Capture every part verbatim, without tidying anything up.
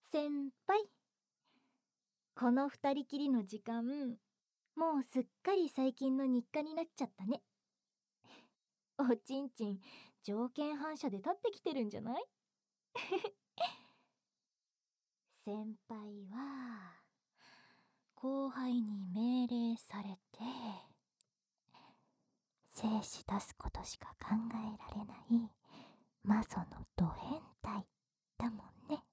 先輩、この二人きりの時間、もうすっかり最近の日課になっちゃったね。おちんちん、条件反射で立ってきてるんじゃない？先輩は後輩に命令されて精子出すことしか考えられないマゾのド変態だもんね。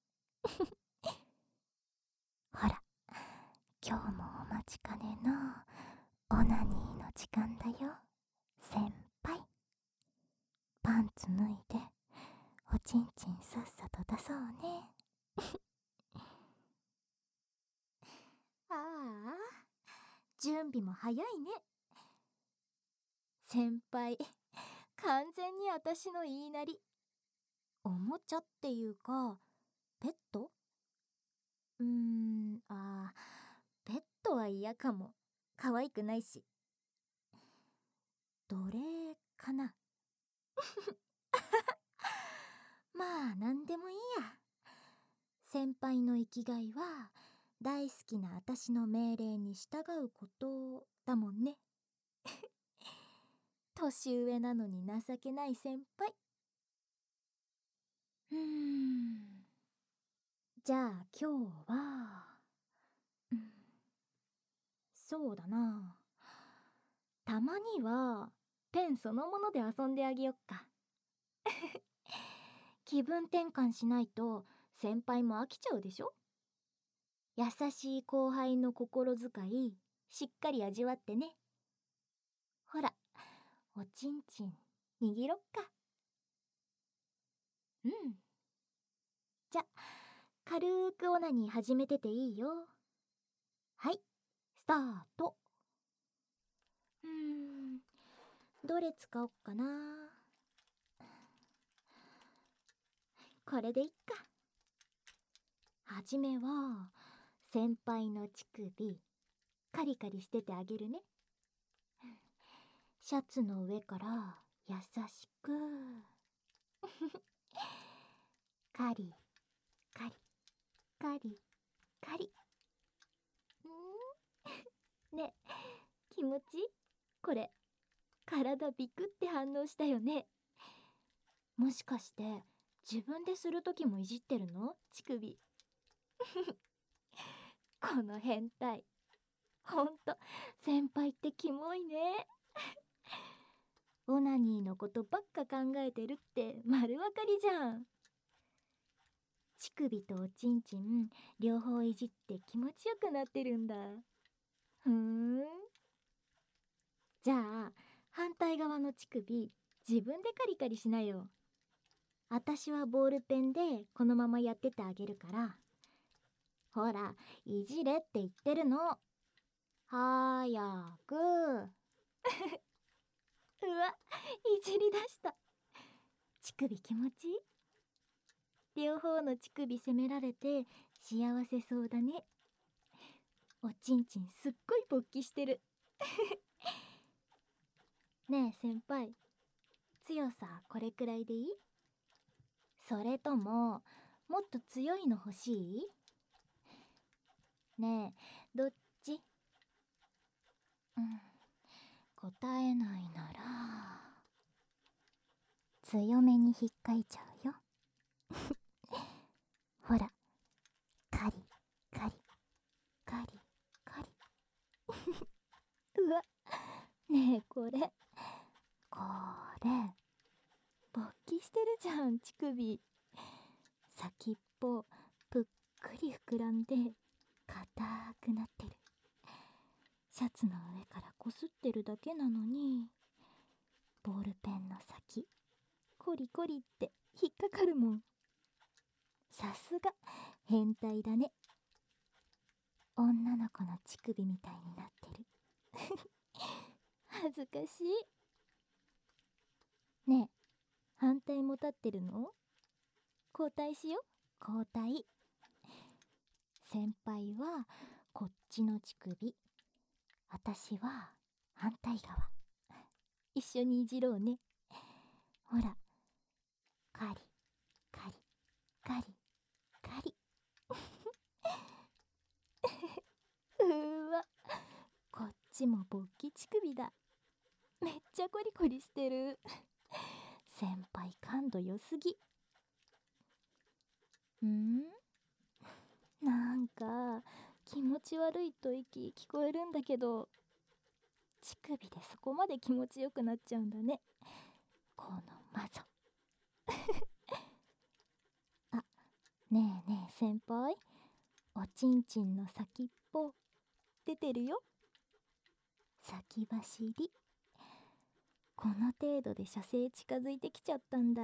ほら、今日もお待ちかねのオナニーの時間だよ、先輩。パンツ脱いでおちんちんさっさと出そうね。ああ、準備も早いね。先輩、完全に私の言いなり。おもちゃっていうか、ペット？うーん、あー、ペットは嫌かも。可愛くないし。奴隷かな。まあ、なんでもいいや。先輩の生きがいは、大好きな私の命令に従うことだもんね。年上なのに情けない先輩。うーん。じゃあ今日は、うん、そうだな。たまにはペンそのもので遊んであげよっか。気分転換しないと先輩も飽きちゃうでしょ。優しい後輩の心遣いしっかり味わってね。ほら、おちんちん握ろっか。うん。じゃ、軽くオナニー始めてていいよ。はい、スタート。うーん、どれ使おっかな。これでいっか。はじめは先輩の乳首カリカリしててあげるね。シャツの上から優しくカリカリカリカリ。んね、気持ちいい？これ体ビクって反応したよね。もしかして自分でするときもいじってるの？乳首。この変態、ほんと先輩ってキモいね。オナニーのことばっか考えてるって丸わかりじゃん。乳首とおちんちん両方いじって気持ちよくなってるんだ。ふーん。じゃあ反対側の乳首自分でカリカリしなよ。あたしはボールペンでこのままやっててあげるから。ほら、いじれって言ってるの。はやく。うわ、いじりだした。乳首気持ちいい？両方の乳首責められて幸せそうだね。おちんちんすっごい勃起してる。ねえ先輩、強さこれくらいでいい？それとももっと強いの欲しい？ねえ、どっち？うん、答えないなら強めに引っかいちゃうよ。ほら、カリカリカリカリ。うわ、ねえこれこれ勃起してるじゃん乳首。先っぽぷっくり膨らんで硬くなってる。シャツの上からこすってるだけなのにボールペンの先コリコリって引っかかるもん。さすが変態だね。女の子の乳首みたいになってる。恥ずかしい。ねえ、反対も立ってるの？交代しよ。交代。先輩はこっちの乳首、私は反対側。一緒にいじろうね。ほら、カリカリカリカリ。 ちも勃起乳首だ。めっちゃコリコリしてる。先輩感度良すぎ。んなんか気持ち悪いと息聞こえるんだけど、乳首でそこまで気持ちよくなっちゃうんだね、この魔女。あ、ねえねえ先輩、おちんちんの先っぽ出てるよ。先走り。この程度で射精近づいてきちゃったんだ。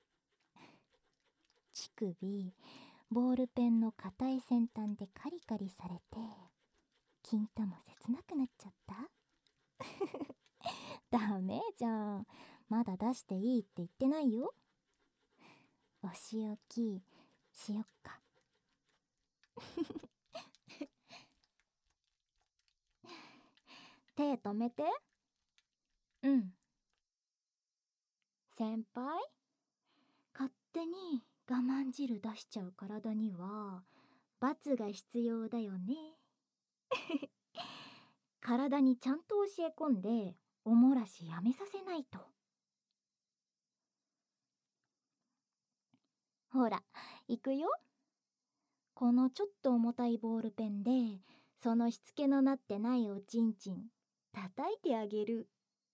乳首ボールペンの硬い先端でカリカリされて金玉切なくなっちゃった。ダメじゃん、まだ出していいって言ってないよ。お仕置きしよっか。手止めて。うん。先輩、勝手に我慢汁出しちゃう体には罰が必要だよね。体にちゃんと教え込んでおもらしやめさせないと。ほら行くよ。このちょっと重たいボールペンでそのしつけのなってないおちんちん叩いてあげる。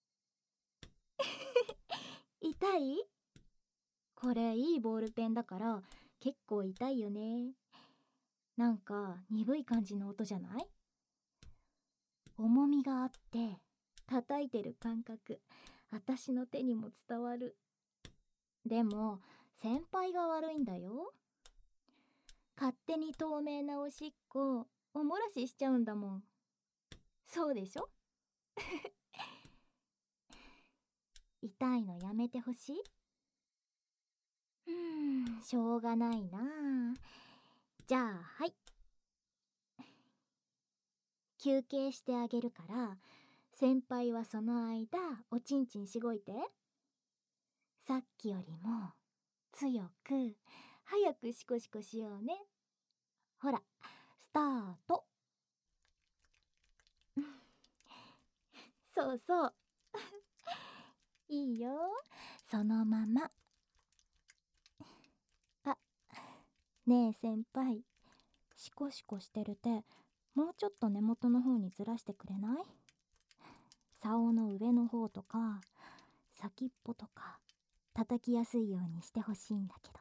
痛い？これいいボールペンだから結構痛いよね。なんか鈍い感じの音じゃない？重みがあって叩いてる感覚、私の手にも伝わる。でも先輩が悪いんだよ。勝手に透明なおしっこおもらししちゃうんだもん。そうでしょ？痛いのやめてほしい？うーん、しょうがないな。じゃあはい、休憩してあげるから先輩はその間おちんちんしごいて。さっきよりも強く早くシコシコしようね。ほらスタート。そうそういいよ、そのまま。あ、ねえ先輩、シコシコしてる手もうちょっと根元の方にずらしてくれない？竿の上の方とか先っぽとか叩きやすいようにしてほしいんだけ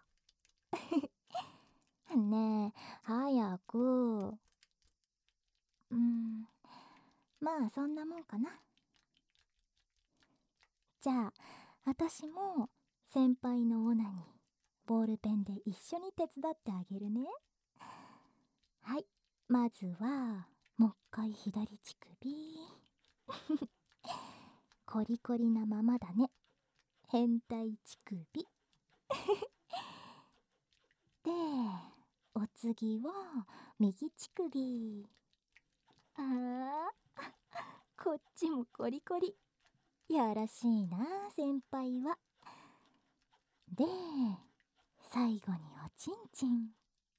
ど。ねえ早く。うん、まあそんなもんかな。じゃあ私も先輩のオナにボールペンで一緒に手伝ってあげるね。はい、まずはもう一回左乳首。コリコリなままだね、変態乳首。でお次は右乳首。あーこっちもコリコリ。やらしいな先輩は。で最後におちんちん。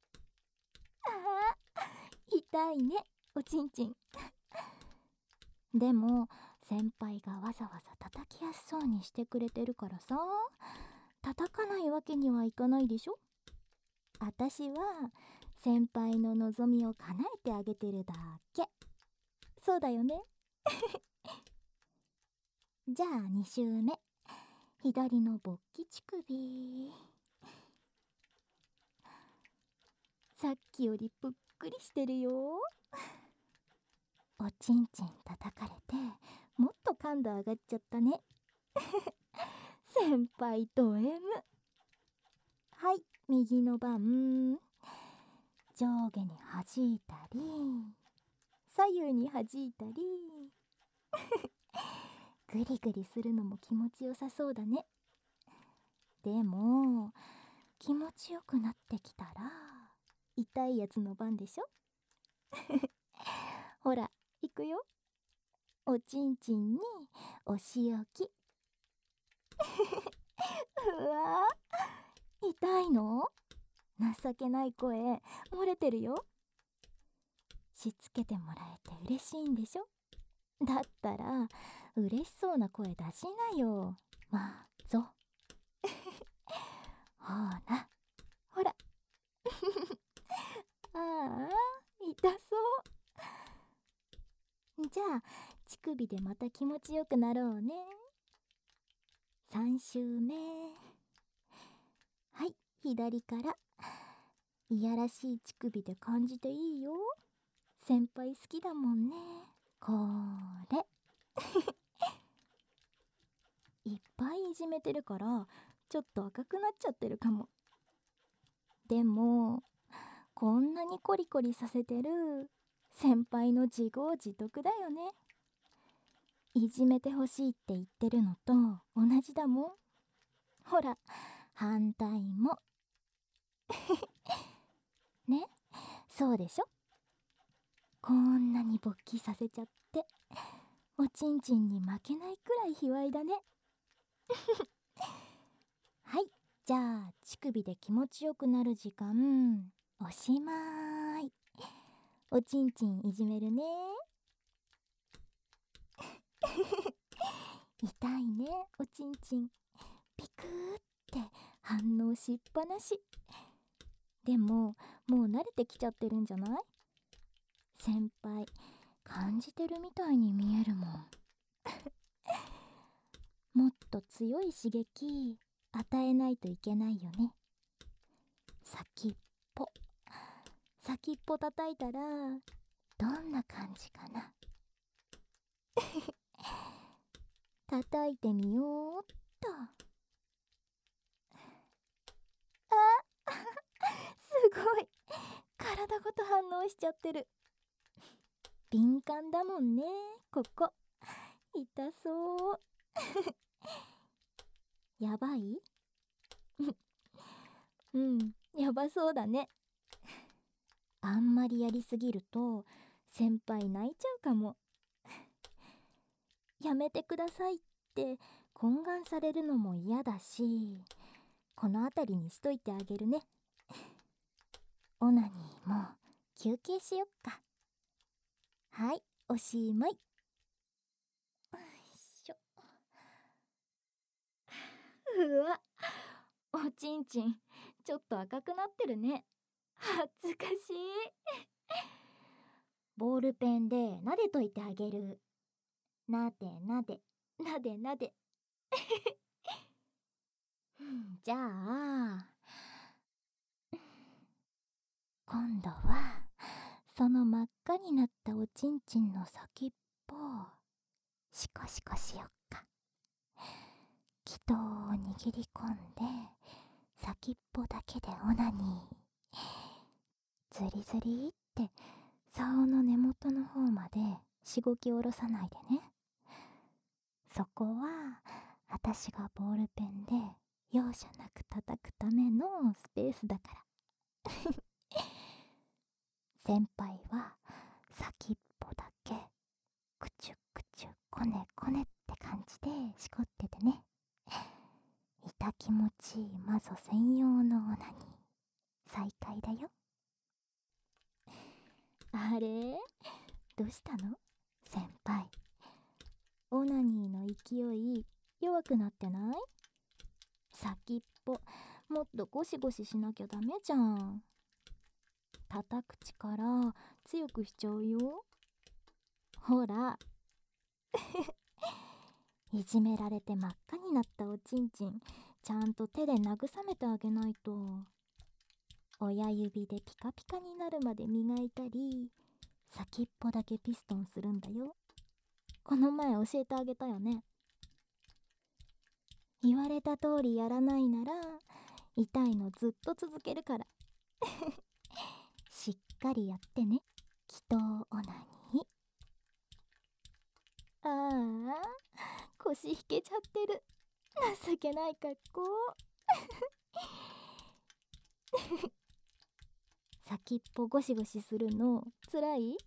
あー痛いねおちんちん。でも先輩がわざわざ叩きやすそうにしてくれてるからさ、叩かないわけにはいかないでしょ。私は先輩の望みを叶えてあげてるだけ。そうだよね。じゃあに周目、左の勃起乳首。さっきよりぷっくりしてるよ。おちんちん叩かれてもっと感度上がっちゃったね。先輩ド M。 はい、右の番。上下に弾いたり左右に弾いたり。グリグリするのも気持ちよさそうだね。でも気持ちよくなってきたら痛いやつの番でしょ。ほら行くよ。おちんちんにお仕置き。うわー痛いの？情けない声漏れてるよ。しつけてもらえて嬉しいんでしょ。 だったら嬉しそうな声出しなよ。まぞ。ほらほら。ああ、痛そう。じゃあ乳首でまた気持ちよくなろうね。さん週目。はい、左から。いやらしい乳首で感じていいよ。先輩好きだもんね。これ。いっぱいいじめてるからちょっと赤くなっちゃってるかも。でもこんなにコリコリさせてる先輩の自業自得だよね。いじめてほしいって言ってるのと同じだもん。ほら反対も。ね、そうでしょ。こんなに勃起させちゃっておちんちんに負けないくらい卑猥だね。はい、じゃあ乳首で気持ちよくなる時間おしまーい。おちんちんいじめるね。痛いね、おちんちん。ピクーって反応しっぱなし。でももう慣れてきちゃってるんじゃない？先輩感じてるみたいに見えるもん。もっと強い刺激与えないといけないよね。先っぽ先っぽ叩いたらどんな感じかな。叩いてみようっと。あすごい、体ごと反応しちゃってる。敏感だもんね、ここ。痛そうやばいうん、やばそうだね。あんまりやりすぎると先輩泣いちゃうかも。やめてくださいって懇願されるのも嫌だし、この辺りにしといてあげるね。オナニーも休憩しよっか。はい、おしまい。よいしょ。うわ、おちんちんちょっと赤くなってるね。恥ずかしい。ボールペンで撫でといてあげる。なでなでなでなで。じゃあ今度はその真っ赤になったおちんちんの先っぽをシコシコしよっか。気筒を握り込んで先っぽだけでオナニー。ズリズリって竿の根元の方までしごき下ろさないでね。そこは私がボールペンで容赦なく叩くためのスペースだから。先輩は先っぽだけクチュクチュコネコネって感じでしこっててね。痛気持ちいいマゾ専用のオナニー再開だよ。あれどうしたの先輩。オナニーの勢い弱くなってない？先っぽもっとゴシゴシしなきゃダメじゃん。叩く力強くしちゃうよ。ほらいじめられて真っ赤になったおちんちんちゃんと手で慰めてあげないと。親指でピカピカになるまで磨いたり先っぽだけピストンするんだよ。この前教えてあげたよね。言われた通りやらないなら痛いのずっと続けるからしっかりやってね。気筒オナニー。ああ腰引けちゃってる。情けない格好先っぽゴシゴシするのつらい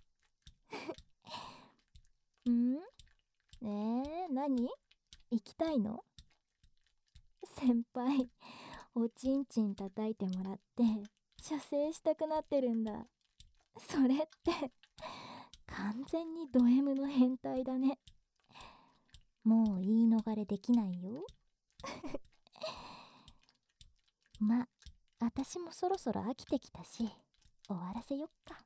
ん？ねえ、何？行きたいの？先輩おちんちん叩いてもらって射精したくなってるんだ。それって完全にド M の変態だね。もう言い逃れできないよ。ま、私もそろそろ飽きてきたし、終わらせよっか。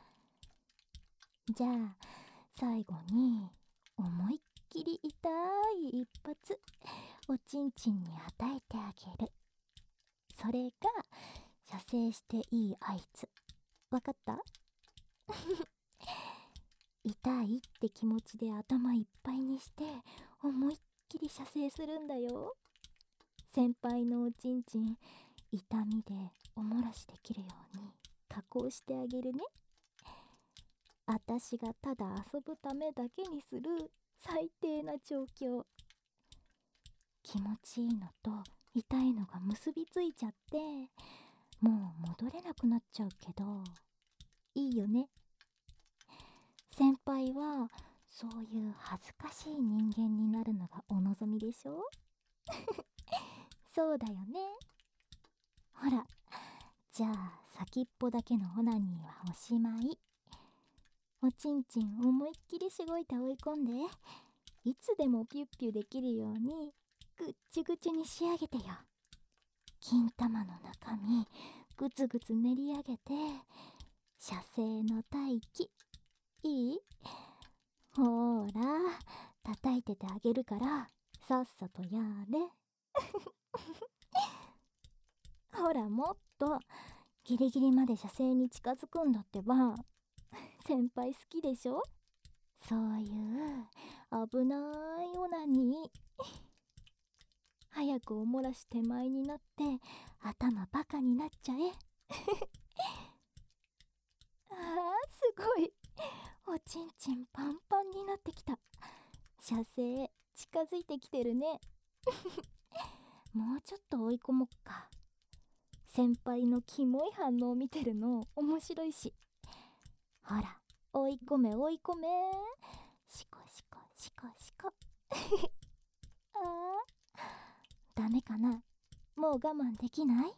じゃあ最後に思いっきり痛い一発おちんちんに与えてあげる。それが射精していい合図。わかった？痛いって気持ちで頭いっぱいにして思いっきり射精するんだよ。先輩のおちんちん痛みでおもらしできるように加工してあげるね。あたしがただ遊ぶためだけにする最低な状況。気持ちいいのと痛いのが結びついちゃってもう戻れなくなっちゃうけど、いいよね。先輩はそういう恥ずかしい人間になるのがお望みでしょ？そうだよね。ほら、じゃあ先っぽだけのオナニーはおしまい。おちんちん思いっきりしごいて追い込んで、いつでもピュッピュできるようにぐっちぐちに仕上げてよ。金玉の中身ぐつぐつ練り上げて射精の待機。いい？ほーら、叩いててあげるからさっさとやれ。ほら、もっとギリギリまで射精に近づくんだってば。先輩好きでしょ？そういう危ないオナニー。早くおもらし手前になって頭バカになっちゃえ。あー、すごい。おちんちんパンパンになってきた。射精近づいてきてるね。もうちょっと追い込もっか。先輩のキモい反応を見てるの面白いし。ほら、追い込め追い込め。シコシコシコシコ。あー、ダメかな。もう我慢できない？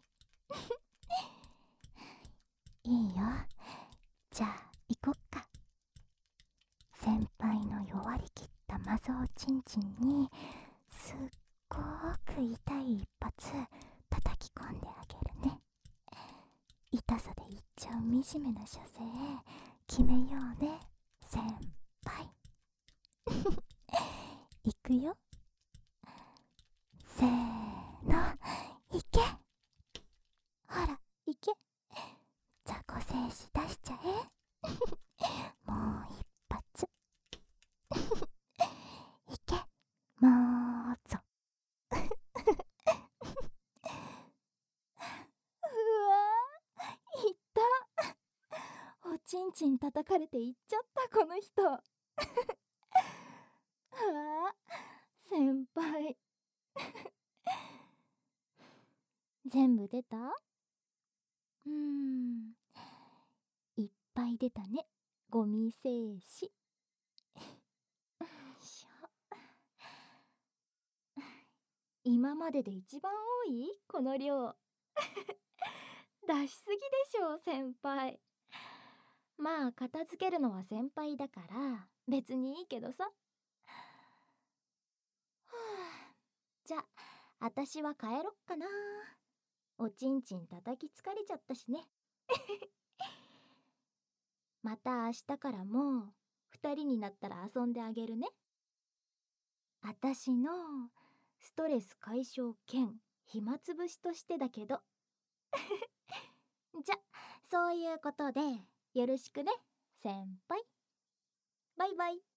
いいよ。じゃあ行こっか。先輩の弱りきったマゾおちんちんにすっごーく痛い一発叩き込んであげるね。痛さでいっちゃう惨めな射精決めようね、先輩。いくよ。せーの、いけ。ほら、いけ。雑魚精子出しちゃえ。もう一発。いけ、もうぞ。うわー、いった。おちんちん叩かれていっちゃった、この人。ああ、先輩。全部出た？うーん、いっぱい出たね、ゴミ精子。よいしょ。今までで一番多い？この量。出しすぎでしょ、先輩。まあ、片付けるのは先輩だから別にいいけどさ。はあ、じゃあ私は帰ろっかな。おちんちん叩き疲れちゃったしね。また明日からも二人になったら遊んであげるね。あたしのストレス解消兼暇つぶしとしてだけど。じゃ、そういうことでよろしくね、先輩。バイバイ。